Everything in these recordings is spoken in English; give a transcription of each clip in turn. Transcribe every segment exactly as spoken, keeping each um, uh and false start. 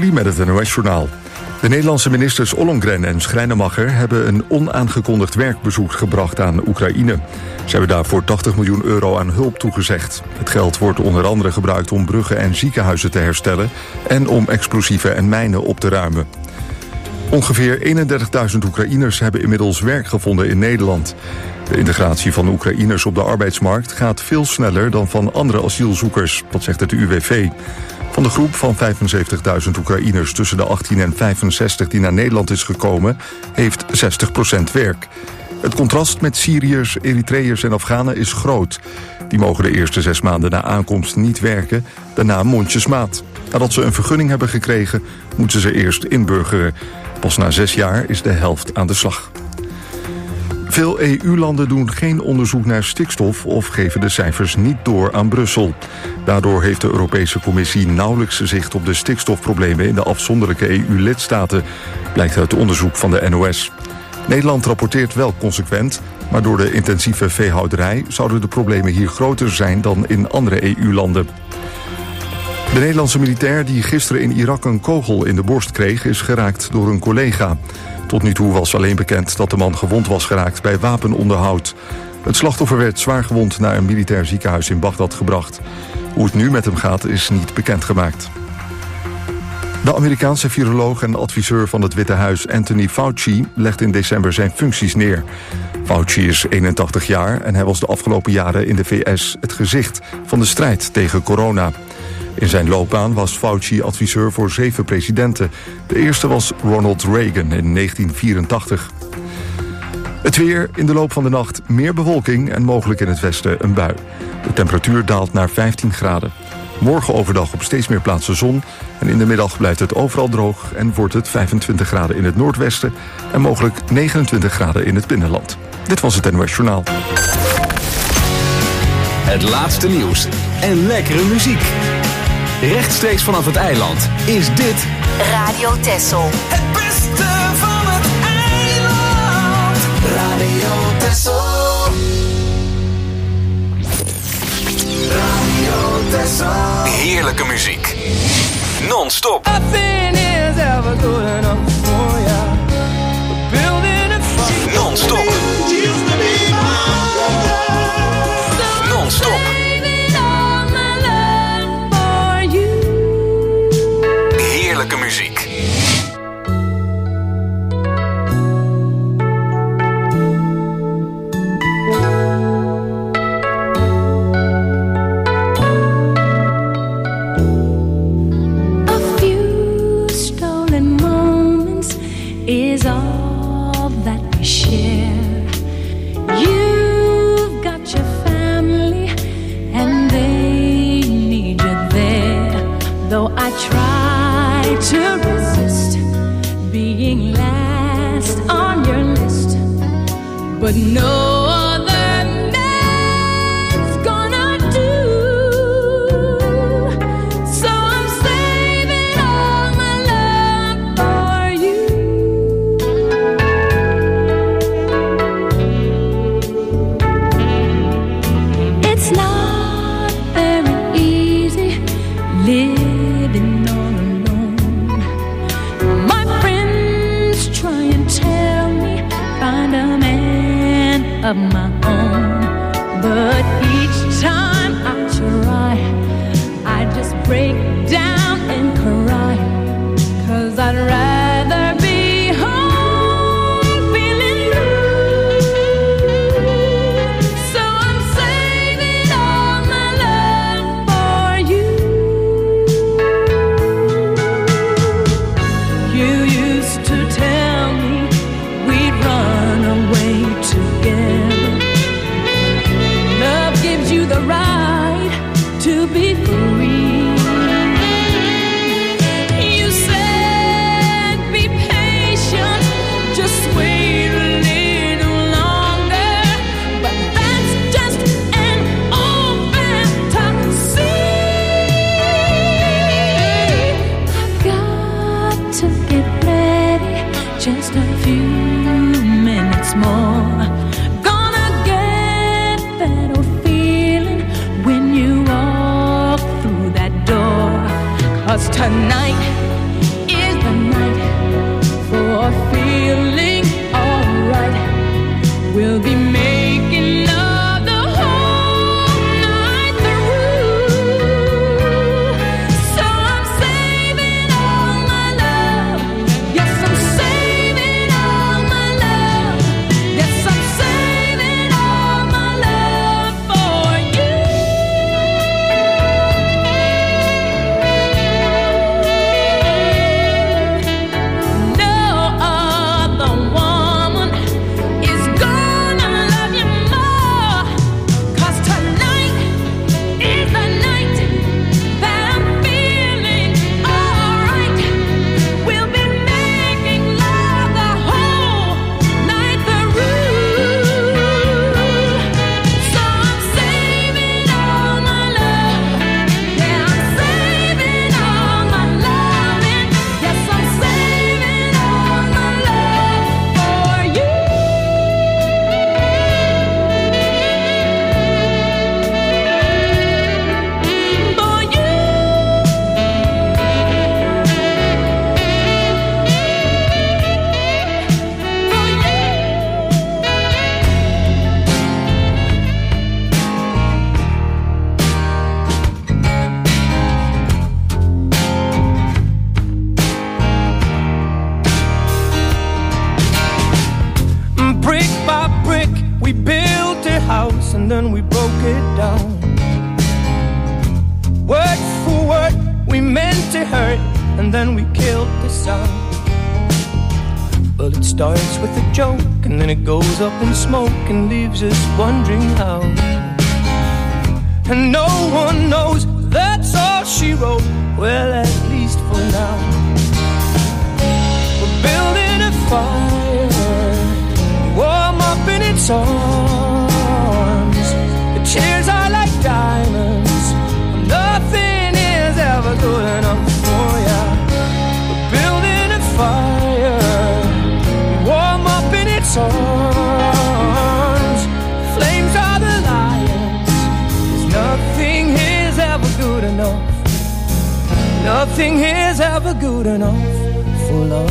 Jobboot met het N O S-journaal. De Nederlandse ministers Ollongren en Schrijnemacher hebben een onaangekondigd werkbezoek gebracht aan Oekraïne. Ze hebben daarvoor tachtig miljoen euro aan hulp toegezegd. Het geld wordt onder andere gebruikt om bruggen en ziekenhuizen te herstellen en om explosieven en mijnen op te ruimen. Ongeveer eenendertigduizend Oekraïners hebben inmiddels werk gevonden in Nederland. De integratie van Oekraïners op de arbeidsmarkt gaat veel sneller dan van andere asielzoekers, dat zegt het U W V. Van de groep van vijfenzeventigduizend Oekraïners tussen de achttien en vijfenzestig die naar Nederland is gekomen, heeft zestig procent werk. Het contrast met Syriërs, Eritreërs en Afghanen is groot. Die mogen de eerste zes maanden na aankomst niet werken, daarna mondjesmaat. Nadat ze een vergunning hebben gekregen, moeten ze eerst inburgeren. Pas na zes jaar is de helft aan de slag. Veel E U-landen doen geen onderzoek naar stikstof of geven de cijfers niet door aan Brussel. Daardoor heeft de Europese Commissie nauwelijks zicht op de stikstofproblemen in de afzonderlijke E U-lidstaten, blijkt uit onderzoek van de N O S. Nederland rapporteert wel consequent, maar door de intensieve veehouderij zouden de problemen hier groter zijn dan in andere E U-landen. De Nederlandse militair die gisteren in Irak een kogel in de borst kreeg, is geraakt door een collega. Tot nu toe was alleen bekend dat de man gewond was geraakt bij wapenonderhoud. Het slachtoffer werd zwaargewond naar een militair ziekenhuis in Bagdad gebracht. Hoe het nu met hem gaat is niet bekendgemaakt. De Amerikaanse viroloog en adviseur van het Witte Huis Anthony Fauci legt in december zijn functies neer. Fauci is eenentachtig jaar en hij was de afgelopen jaren in de V S het gezicht van de strijd tegen corona. In zijn loopbaan was Fauci adviseur voor zeven presidenten. De eerste was Ronald Reagan in negentien vierentachtig. Het weer, in de loop van de nacht meer bewolking en mogelijk in het westen een bui. De temperatuur daalt naar vijftien graden. Morgen overdag op steeds meer plaatsen zon. En in de middag blijft het overal droog en wordt het vijfentwintig graden in het noordwesten en mogelijk negenentwintig graden in het binnenland. Dit was het N O S Journaal. Het laatste nieuws en lekkere muziek. Rechtstreeks vanaf het eiland is dit Radio Texel. Het beste van het eiland. Radio Texel. Radio Texel. heerlijke muziek. Non-stop. Non-stop. Non-stop. Heerlijke muziek. To resist being last on your list, but no other man's gonna do. So I'm saving all my love for you. It's not very easy living on of my own, but each time I try, I just break down and cry, 'cause I'd rather be home feeling blue. So I'm saving all my love for you. You used to tell me we'd run away together. The right to be free. You said be patient, just wait a little longer, but that's just an old fantasy. I've got to get ready, just a few minutes more. Tonight and then we broke it down. Word for word, we meant to hurt, and then we killed the sound. Well, it starts with a joke, and then it goes up in smoke and leaves us wondering how. And no one knows, that's all she wrote, well, at least for now. We're building a fire, warm up in its arms. The tears are like diamonds, nothing is ever good enough for ya. We're building a fire, warm up in its arms. Flames are the lions, 'cause nothing is ever good enough. Nothing is ever good enough for love.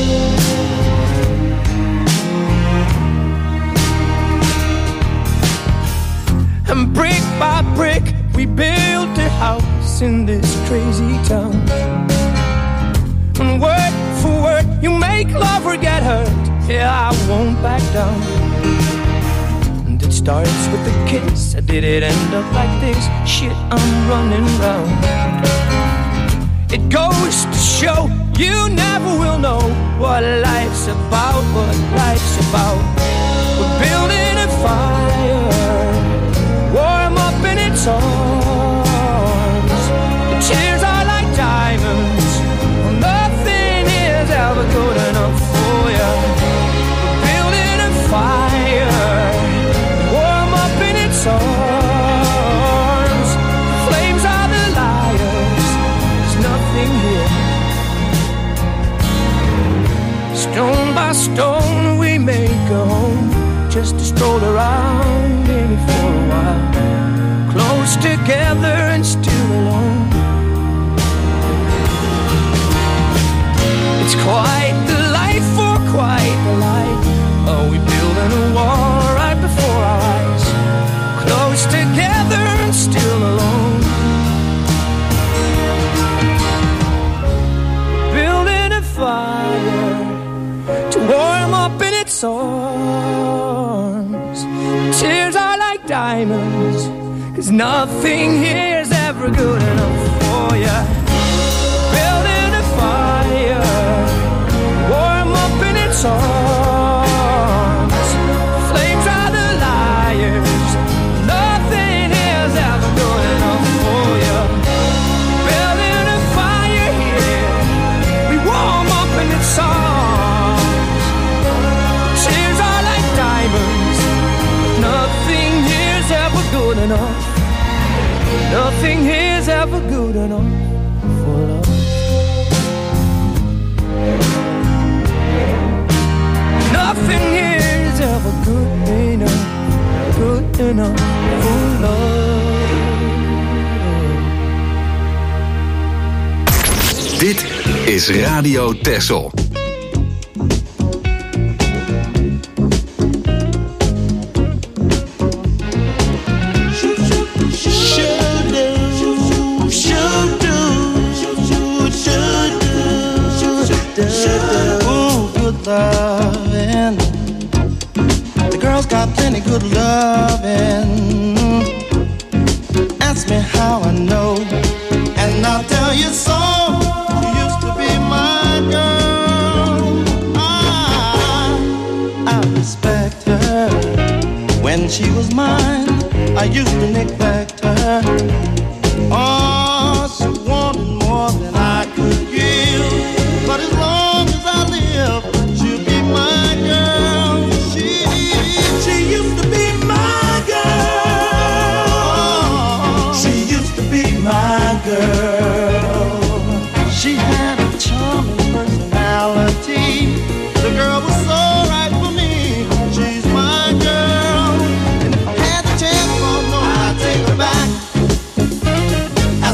And brick by brick, we built a house in this crazy town. And word for word, you make love or get hurt. Yeah, I won't back down. And it starts with a kiss. How did it end up like this? Shit, I'm running round. It goes to show you never will know what life's about, what life's about. We're building a fire, warm up in its arms. The tears are like diamonds, nothing is ever good enough for you. We're building a fire, warm up in its arms. Flames are the liars, there's nothing here. Stone by stone we make a home, just to stroll around in it for a while. Close together and still alone. It's quite the life for quite the life. Oh, we building a wall right before our eyes. Close together and still alone. Building a fire to warm up in its arms. Tears are like diamonds, 'cause nothing here's ever good enough for ya. Building a fire, warm up in its arms. Flames are the liars, nothing is ever good enough for ya. Building a fire here, we warm up in its arms. Tears are like diamonds, nothing here's ever good enough. Nothing here's ever good enough for love. Nothing here's ever good enough, good enough for love. Dit is Radio Texel. Loving. The girls got plenty good loving. Ask me how I know, and I'll tell you so. She used to be my girl. I, I respect her. When she was mine, I used to neglect her. Oh, she wanted more than I could give. But as long as I live, she'll be my girl. She, she used to be my girl. She used to be my girl. She had a charming personality. The girl was so right for me. She's my girl. And if I had the chance, oh no, I'd take her back. I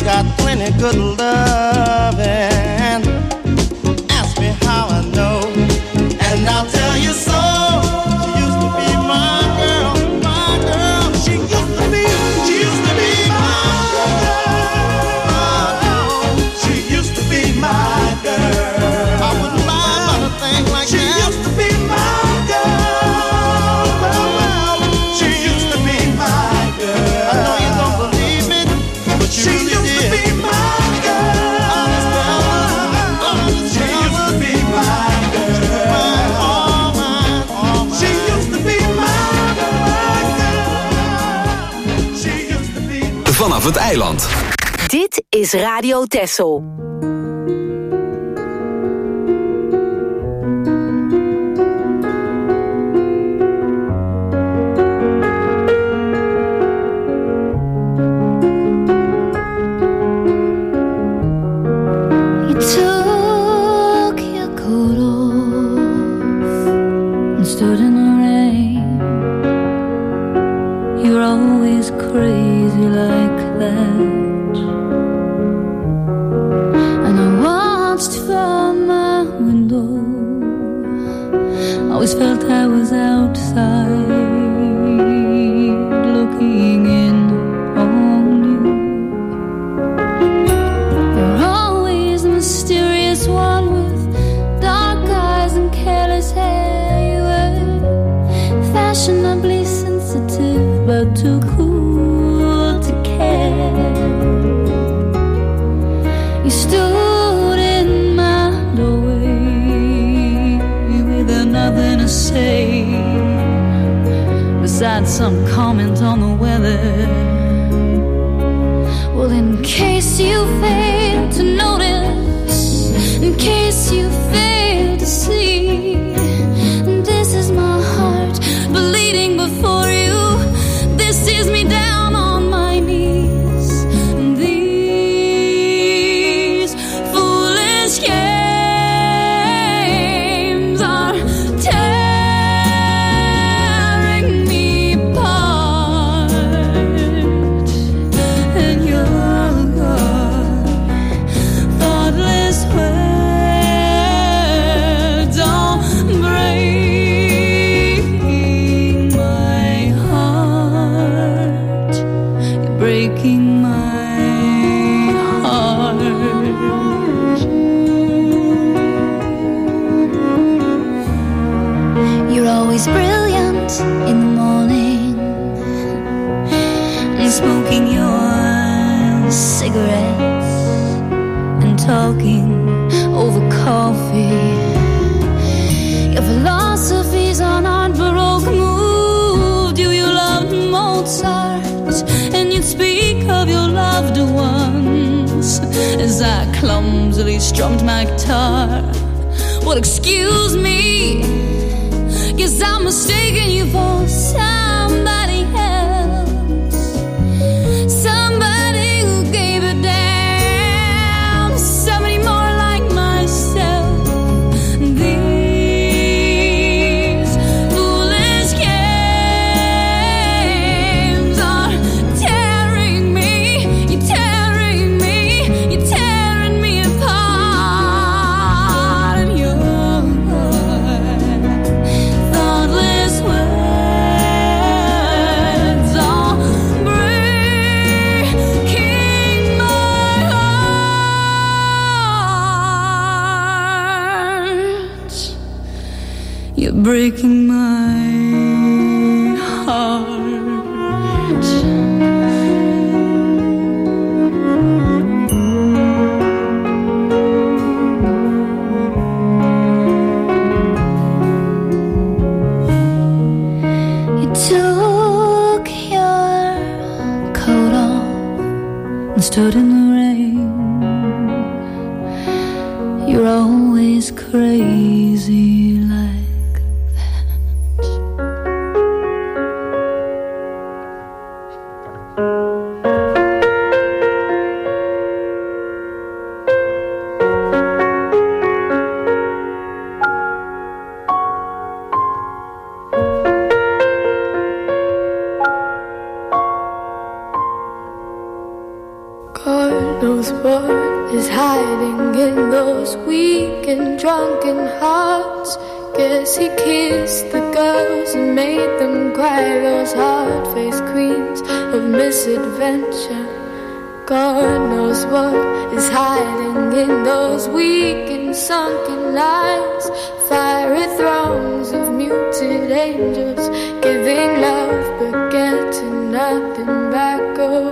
got plenty good loving. Ask me how I know, and I'll tell you so. She used to be my girl, my girl. She used to be, she used to be my girl. She used to be my girl. I wouldn't lie about a thing like she that. She used to be my girl. Well, well, she used to be my girl. I know you don't believe me, but she, she really used did. to be my girl. Honest fella, honest she fella. used to be my girl. All mine, all mine. She used to be my girl. She used to be my Vanaf het eiland. Dit is Radio Texel. Some comment on the weather. Well, in case you fail to notice, in case you fail to see, this is my heart bleeding before you. This is me down on my knees. These foolish games are tearing me apart, and your thoughtless words are breaking my heart. You're breaking my heart. You're always brilliant in the morning and smoking your cigarettes and talking over coffee. Your philosophies on art baroque moved you. You loved Mozart and you'd speak of your loved ones as I clumsily strummed my guitar. Well, excuse me, guess I'm mistaken you for somebody else, somebody who gave a damn, somebody more like myself. These foolish games are tearing me, you're tearing me, you're tearing me apart, and your thoughtless words are breaking my heart. You're breaking my heart. You took your coat off and stood in the rain. You're always crazy like that. knows what is hiding in those weak and drunken hearts. Guess he kissed the girls and made them cry, those hard-faced queens of misadventure. God knows what is hiding in those weak and sunken lines, fiery thrones of muted angels, giving love but getting nothing back. Oh,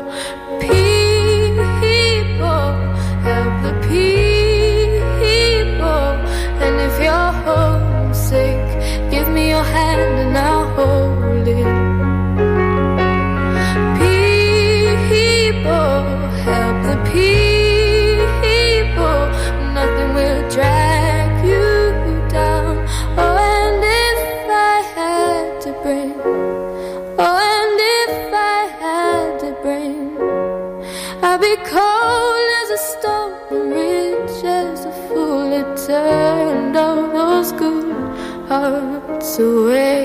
people, help the people, and if you're homesick, give me your hand and I'll hold it. Help the people, nothing will drag you down. Oh, and if I had to bring, oh, and if I had to bring, I'd be cold as a stone and rich as a fool. It turned all those good hearts away.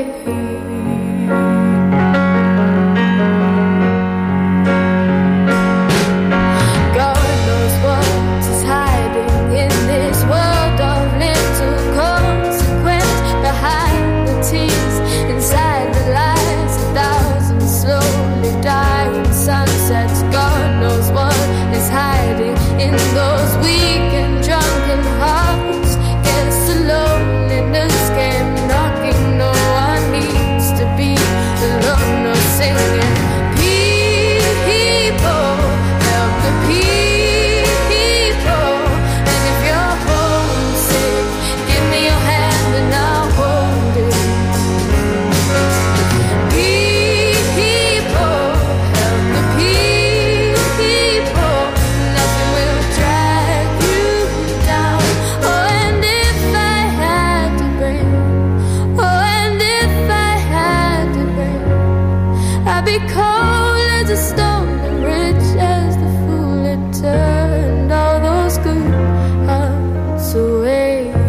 In those weak and drunken hearts, guess the loneliness came knocking. No one needs to be alone, no singing. People, help the people, and if you're homesick, give me your hand and I'll hold it. People, help the people, nothing will drag you down. Oh, and if I had to bring, oh, and if I had to bring, I'd be cold as a stone and rich as the fool. It turned all those good hearts away.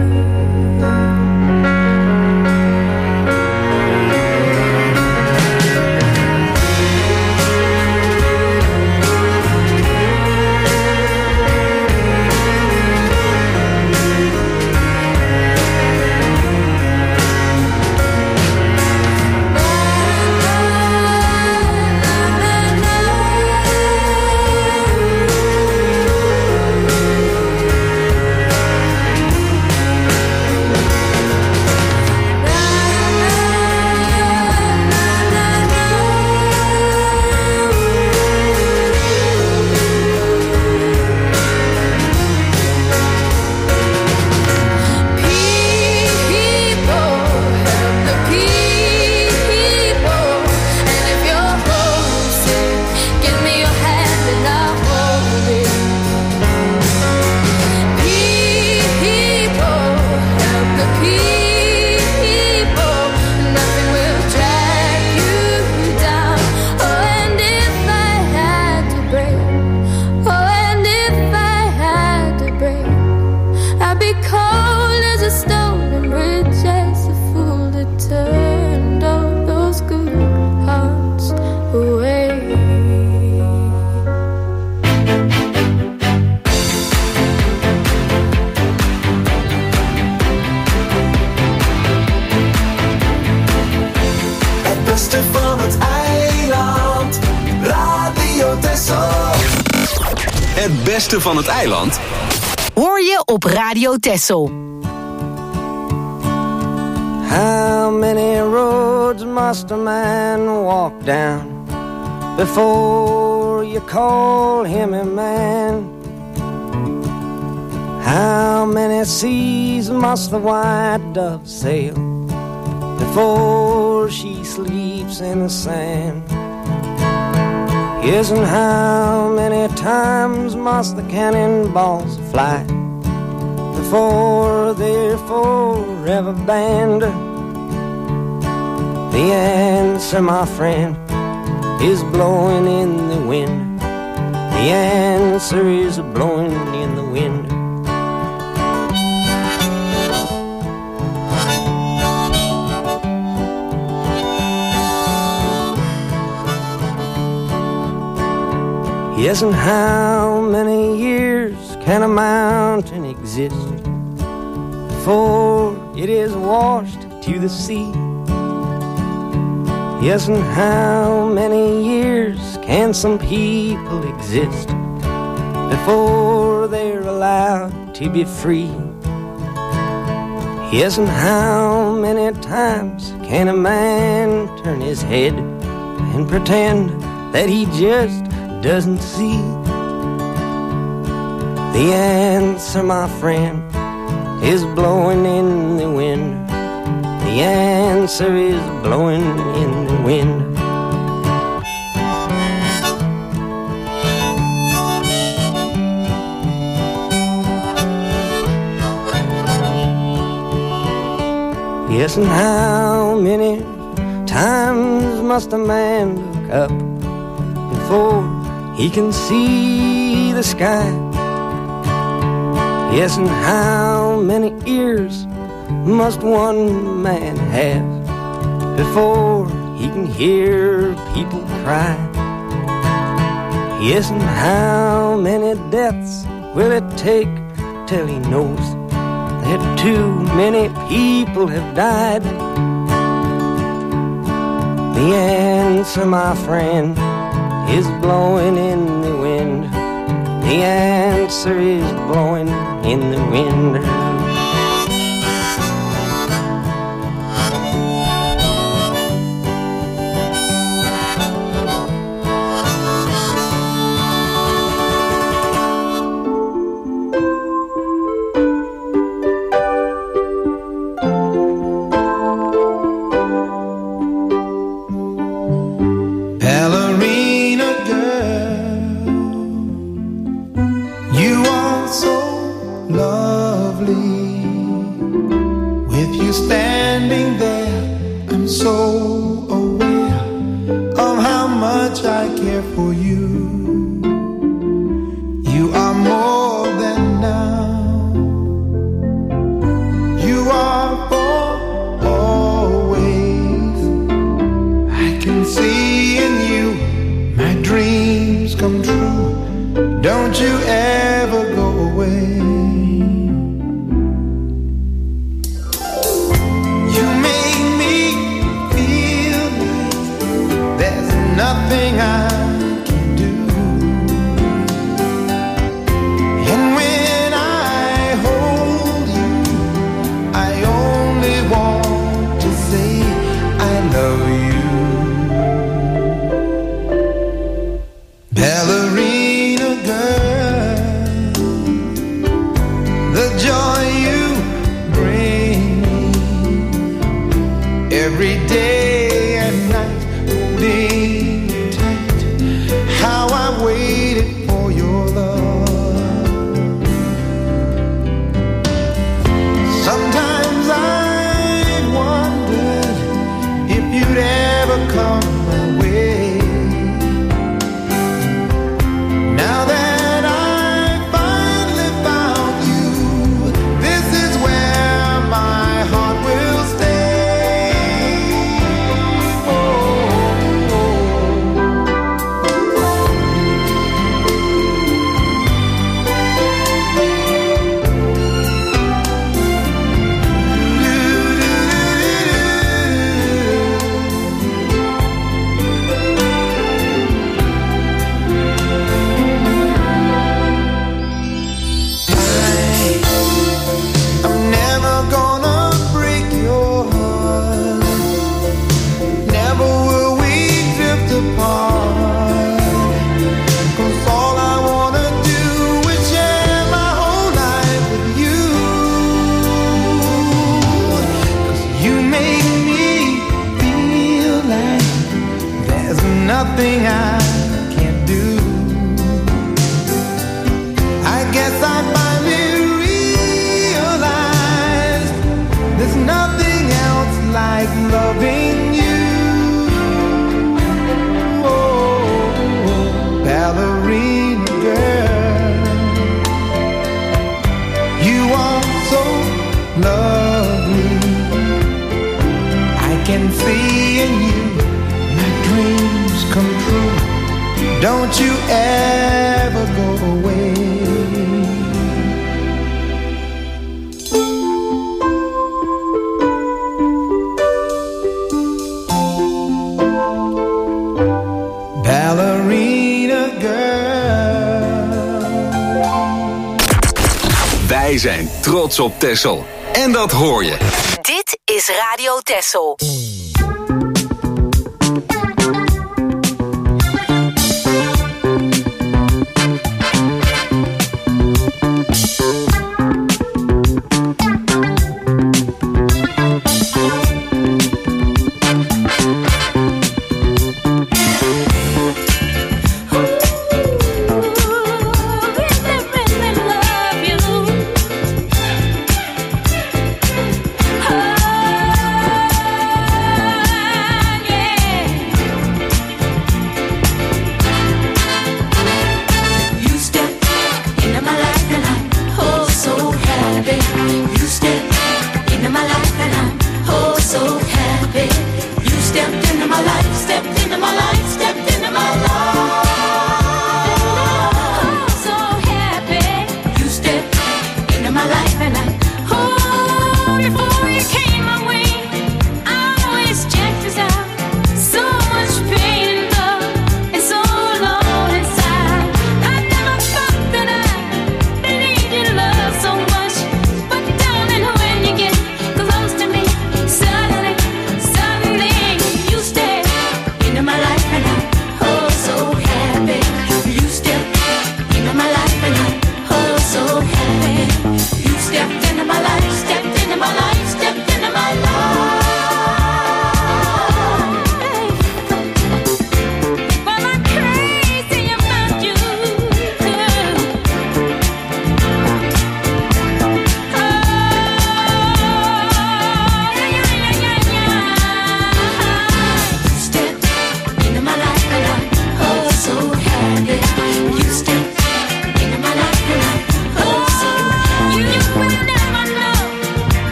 Het beste van het eiland hoor je op Radio Texel. How many roads must a man walk down before you call him a man? How many seas must the white dove sail before she sleeps in the sand? Yes, and how many times must the cannonballs fly before they're forever banned? The answer, my friend, is blowing in the wind. The answer is blowing in the wind. Yes, and how many years can a mountain exist before it is washed to the sea? Yes, and how many years can some people exist before they're allowed to be free? Yes, and how many times can a man turn his head and pretend that he just doesn't see? The answer, my friend, is blowing in the wind. The answer is blowing in the wind. Yes, and how many times must a man look up before he can see the sky? Yes, and how many ears must one man have before he can hear people cry? Yes, and how many deaths will it take till he knows that too many people have died? The answer, my friend, is blowing in the wind. The answer is blowing in the wind. Nothing I can do. Don't you ever go away. Ballerina girl. Wij zijn trots op Texel. En dat hoor je. Dit is Radio Texel. Oh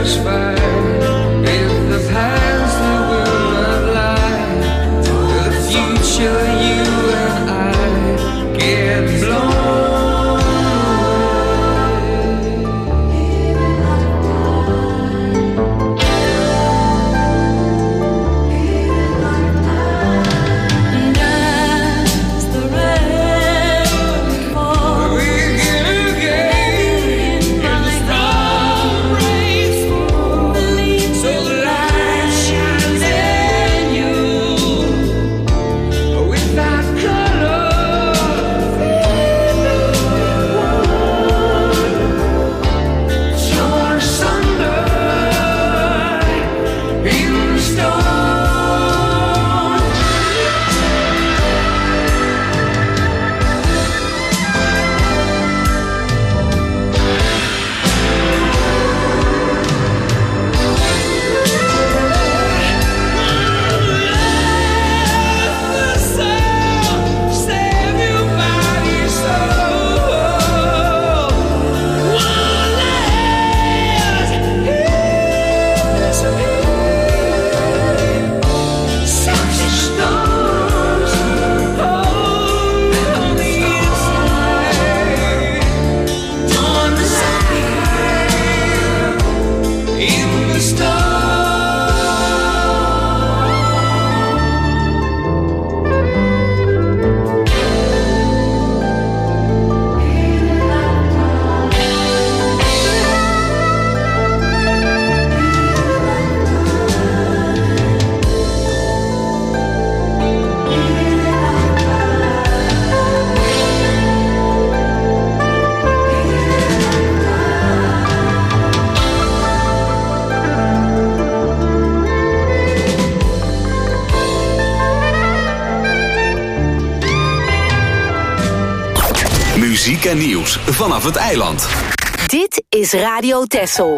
Muziek en nieuws vanaf het eiland. Dit is Radio Texel.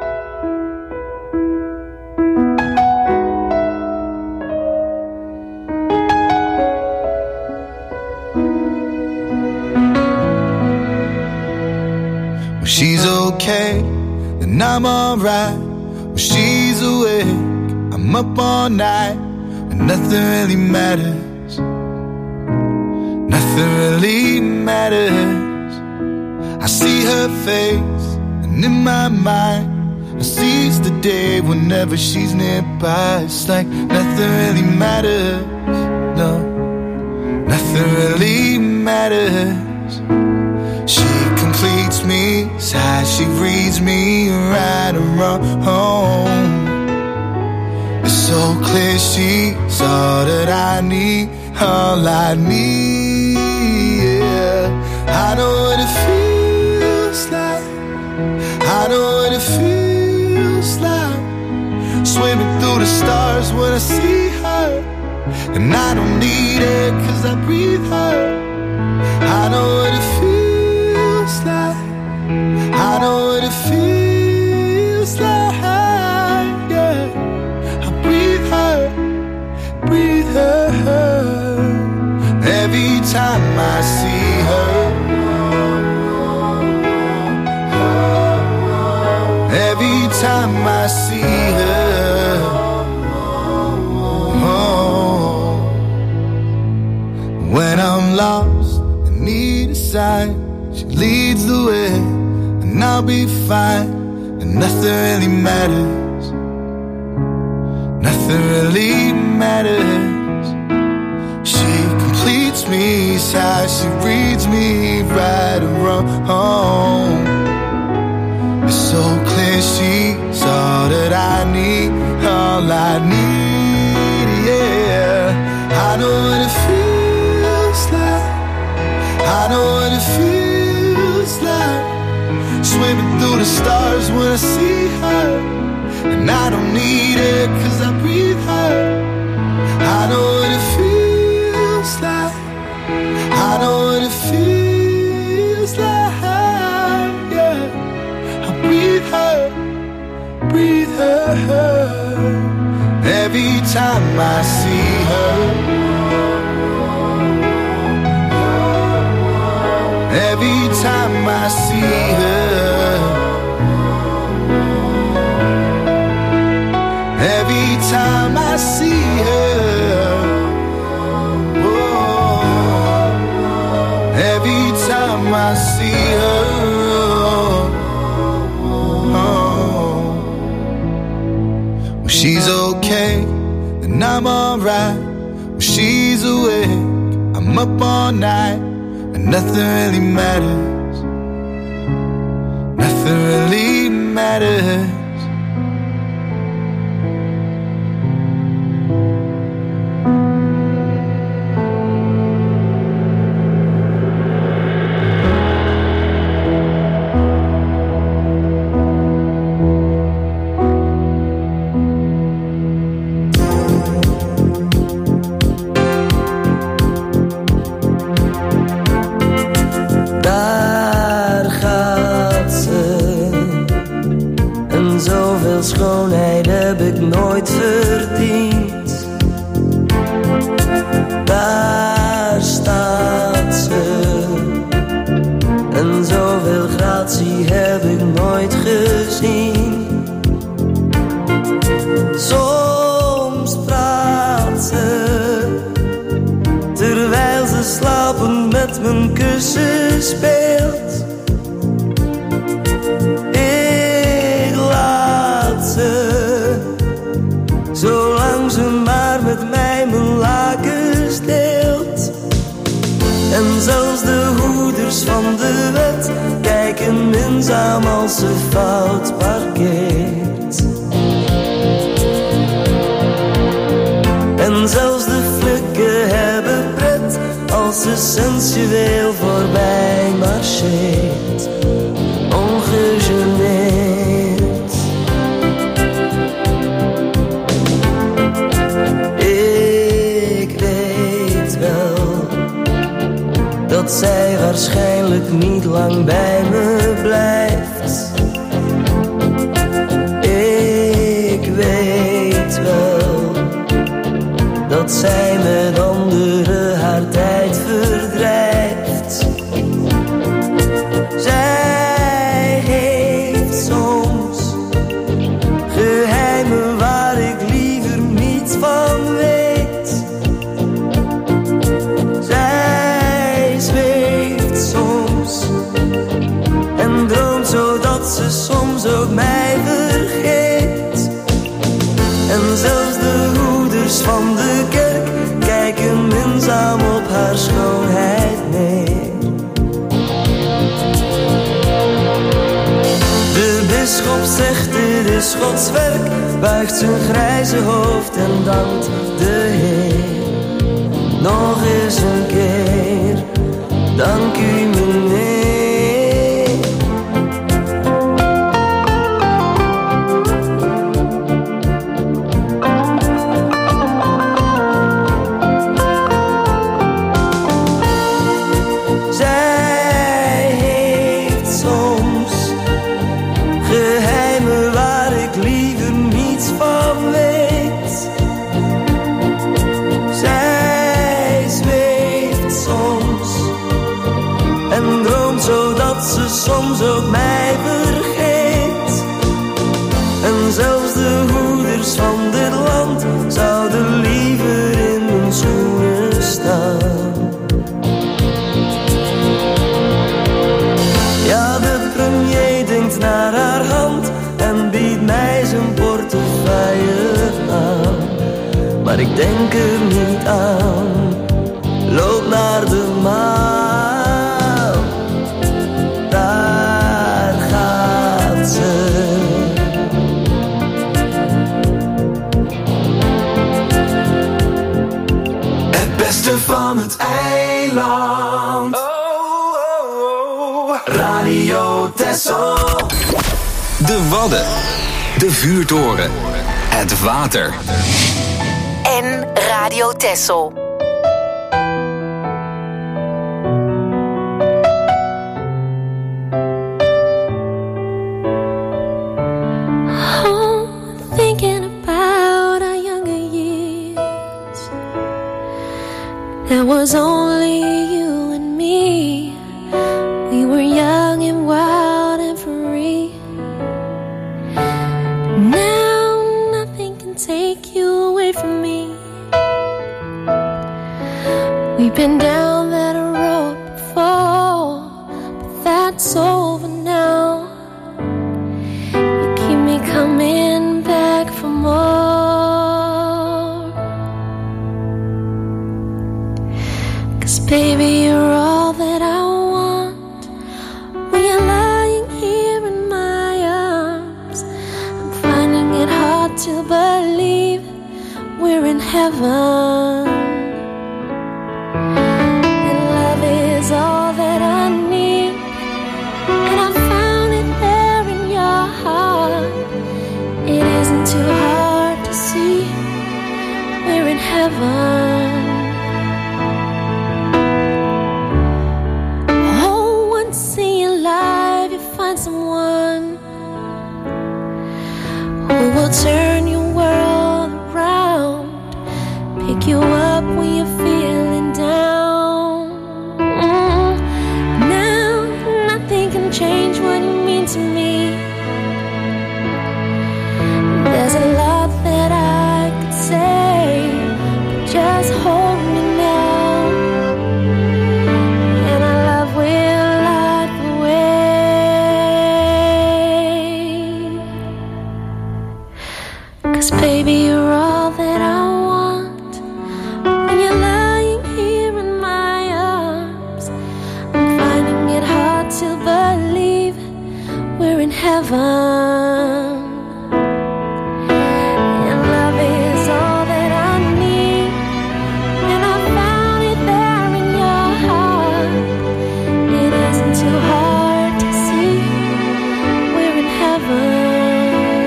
When she's okay, then I'm alright. When she's awake, I'm up all night. When nothing really matters. Nothing really matters. I see her face, and in my mind I seize the day whenever she's nearby. It's like nothing really matters. No, nothing really matters. She completes me, it's how she reads me right and wrong. It's so clear she's all that I need, all I need. I know what it feels like. I know what it feels like. Swimming through the stars when I see her. And I don't need it cause I breathe her. I know what it feels like. I know what it feels like. Yeah, I breathe her, breathe her. Every time I see her, every time I see her, oh. When I'm lost and need a sign, she leads the way, and I'll be fine. And nothing really matters. Nothing really matters. She completes me, it's how she reads me right and wrong. It's so clear she's all that I need, all I need, yeah. I know what it feels like. I know what it feels like. Swimming through the stars when I see her. And I don't need it cause I breathe her. I know what it feels like. I know what it feels like, yeah. I breathe her, breathe her. Every time I see her, every time I see her, every time I see her. Oh, every time I see her. Oh, when she's okay, then I'm alright. When she's awake, I'm up all night, and nothing really matters. Nothing really matters. Schoonheid heb ik nooit verdiend. Daar staat ze. En zoveel gratie heb ik nooit gezien. Soms praat ze, terwijl ze slapend met mijn kussen speelt. Zolang ze maar met mij mijn lakens deelt. En zelfs de hoeders van de wet kijken minzaam als ze fout parkeert. En zelfs de flikken hebben pret als ze sensueel voorbij marcheert. Ongegeneerd. Dat zij waarschijnlijk niet lang bij me blijft. Ik weet wel dat zij met anderen haar tijd verdrijft. Zij heeft soms geheimen waar ik liever niets van weet. Zodat ze soms ook mij vergeet. En zelfs de hoeders van de kerk kijken minzaam op haar schoonheid neer. De bisschop zegt dit is Gods werk, buigt zijn grijze hoofd en dankt de Heer. Nog eens een keer, dank u meneer. Soms ook mij vergeet. En zelfs de hoeders van dit land zouden liever in mijn schoenen staan. Ja, de premier denkt naar haar hand en biedt mij zijn portefeuille aan. Maar ik denk er niet aan. Loop naar de maan. Van het eiland. Oh, oh, oh. Radio Texel. De Wadden. De vuurtoren. Het water. En Radio Texel. Oh, thinking about our younger years. There was only you and me. We were young and wild and free. Now nothing can been down that road before, but that's over now. You keep me coming back for more. 'Cause baby, you're all that I want. When you're lying here in my arms, I'm finding it hard to believe we're in heaven. And love is all that I need, and I found it there in your heart. It isn't too hard to see we're in heaven. Oh, once in your life you find someone who will turn your world around, pick you up when you're feeling down. Mm. Now nothing can change what you mean to me. There's a lot that I could say, but just hold me now, and our love will light the way. 'Cause baby, you're all that I want. When you're lying here in my arms, I'm finding it hard to believe we're in heaven. And love is all that I need, and I found it there in your heart. It isn't too hard to see we're in heaven.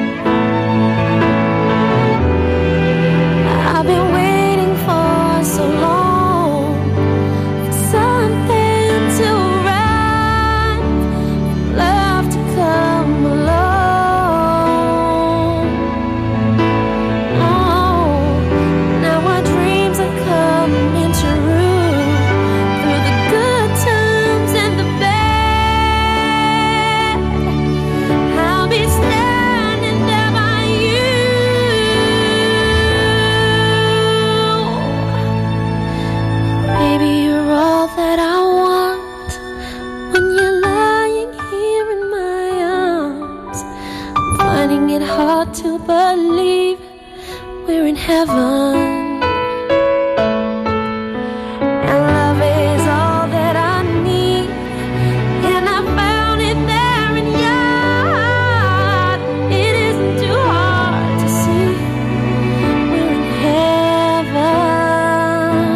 I've been waiting for so long for something to right, love to come along. Oh, now our dreams are coming true, through the good times and the bad. I'll be standing there by you. Baby, you're all that I want. When you're lying here in my arms, I'm finding it hard to believe we're in heaven. And love is all that I need, and I found it there in your heart. It isn't too hard to see we're in heaven.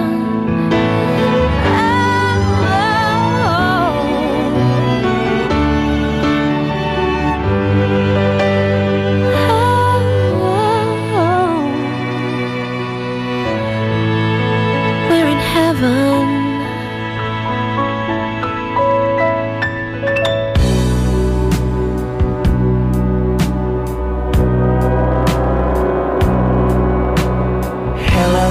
We're in heaven. Hello,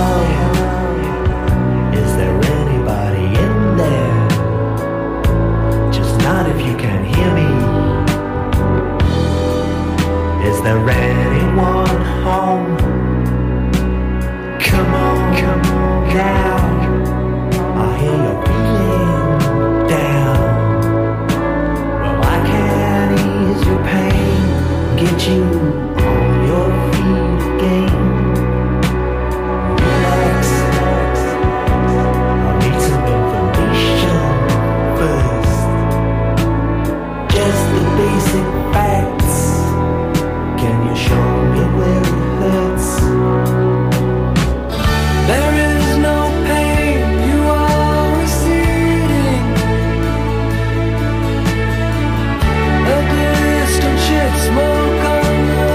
is there anybody in there? Just not if you can hear me. Is there anyone home? Come on, come on down. I hear you're feeling down. Well, I can ease your pain, get you on your feet again. Relax, I need some information first. Just the basic facts. Can you show me where it hurts? There is no pain, you are receding. A distant ship, smoke on the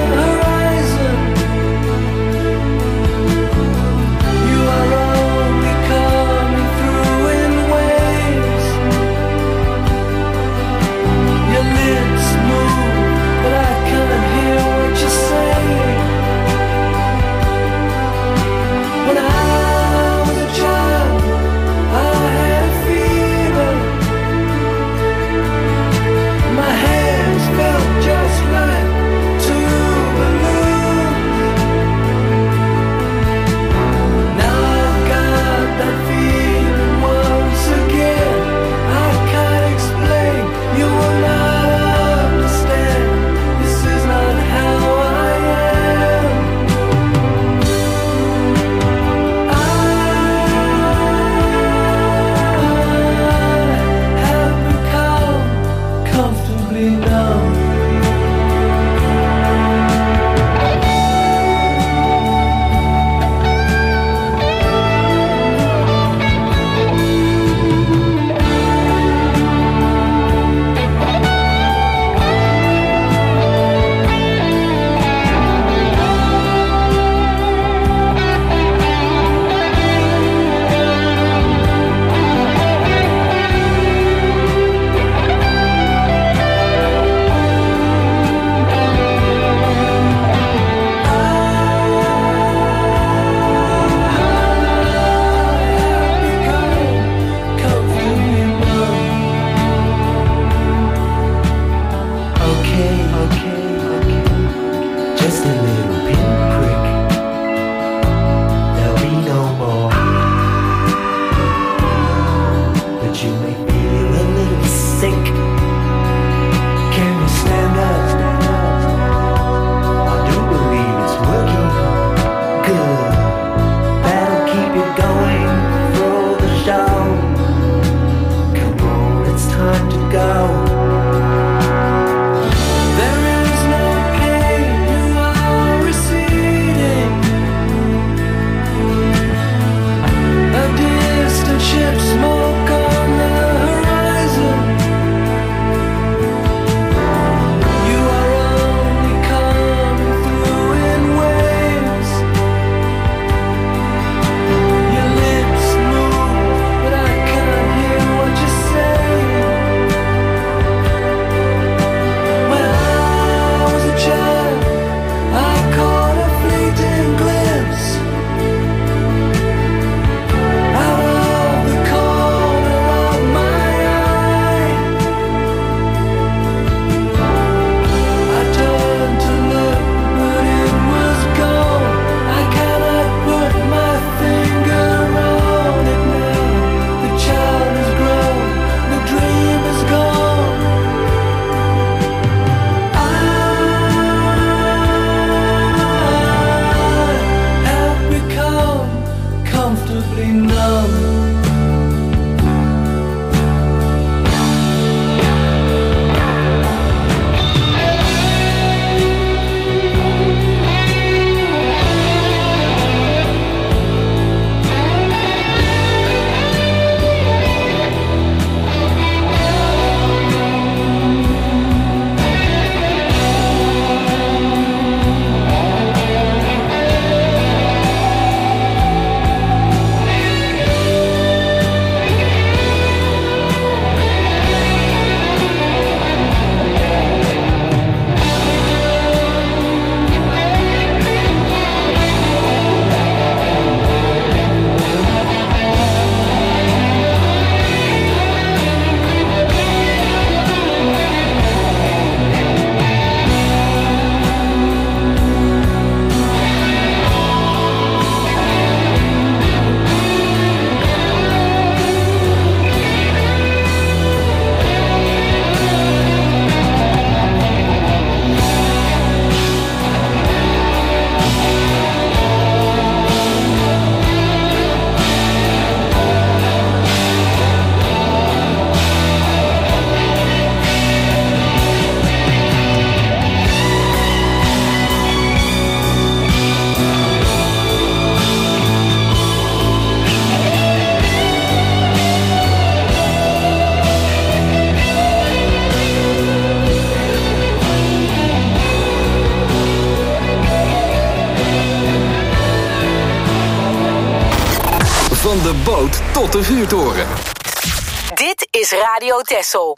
Van de boot tot de vuurtoren. Dit is Radio Texel.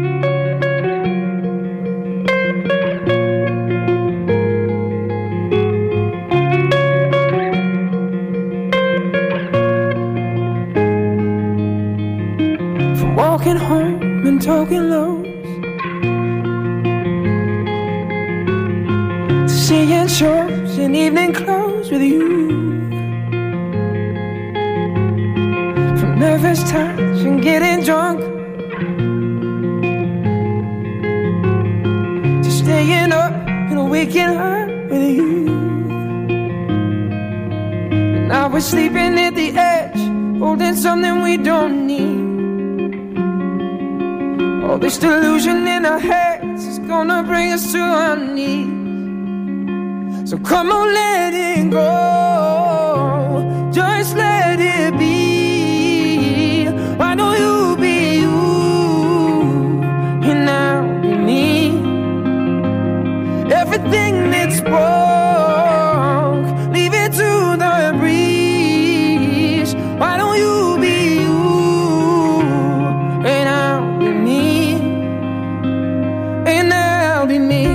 From walking home and talking lows, to seeing shows in evening clothes with you. Nervous touch and getting drunk, to staying up and waking up with you. And now we're sleeping at the edge, holding something we don't need. All this delusion in our heads is gonna bring us to our knees. So come on, let it go, just let it be. Why don't you be you, and I'll be me? Everything that's broke, leave it to the breeze. Why don't you be you, and I'll be me, and I'll be me.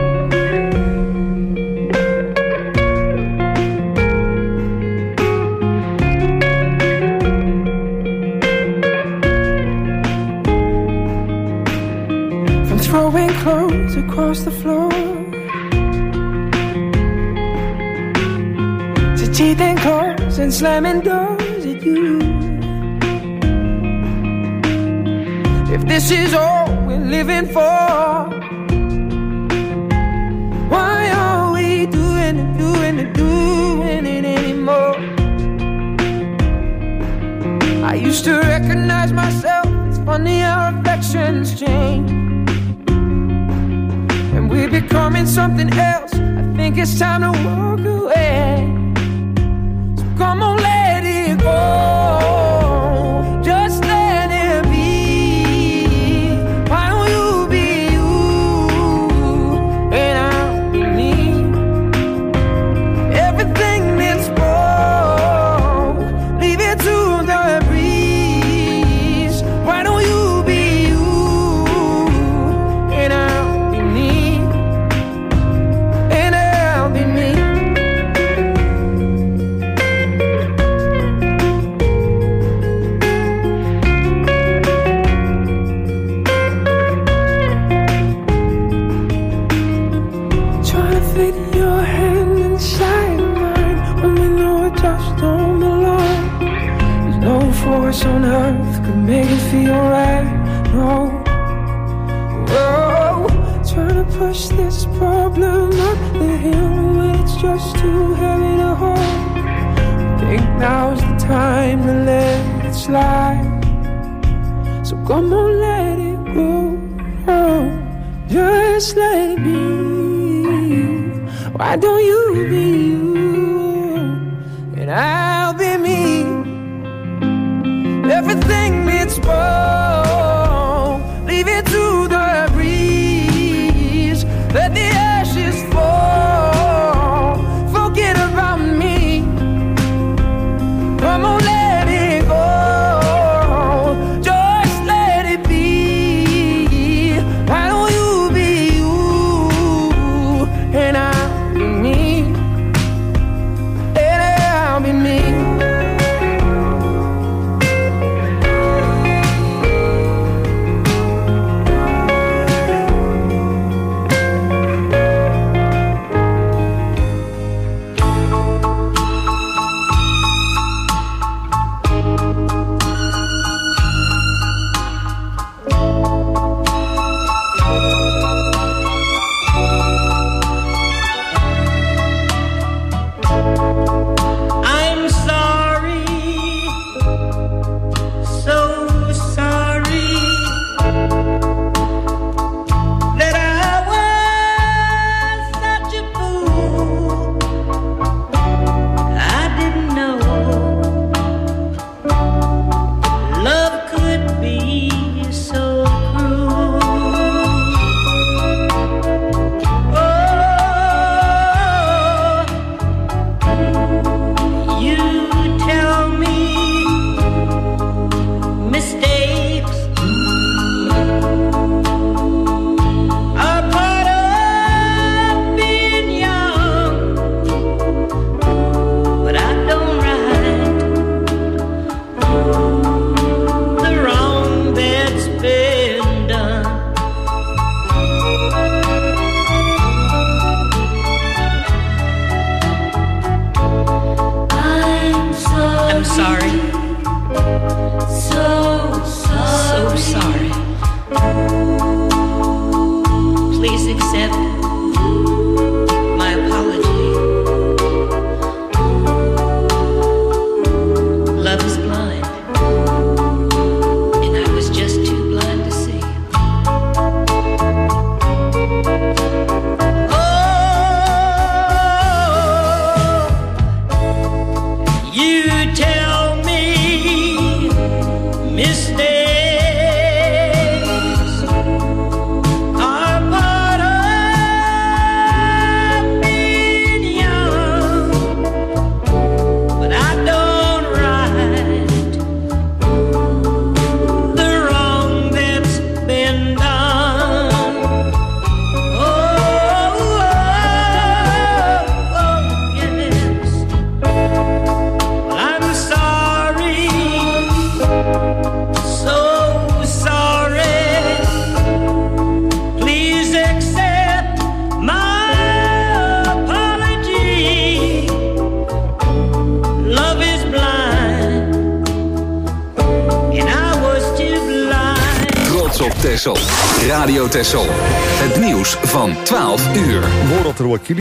Throwing clothes across the floor, to teething cars and slamming doors at you. If this is all we're living for, why are we doing it, doing it, doing it anymore? I used to recognize myself, it's funny how affections change. We're becoming something else, I think it's time to walk away. So come on, let it go, just let it be. Why don't you be you, and I'll be me? Everything that's broke, leave it to the breeze. Why don't you be you, and I'll be me? Force on earth could make it feel right. No, whoa, trying to push this problem up the hill when it's just too heavy to hold. I think now's the time to let it slide. So come on, let it go, oh, just let it be. Why don't you be you, and I'll be me? Everything that's wrong, leave it to the breeze. Let the ashes fall, forget about me. Come on, let it go, just let it be. Why don't you be you, and I'll be me, and I'll be me. Texel. Radio Texel. Het nieuws van twaalf uur. Murat Rouakili.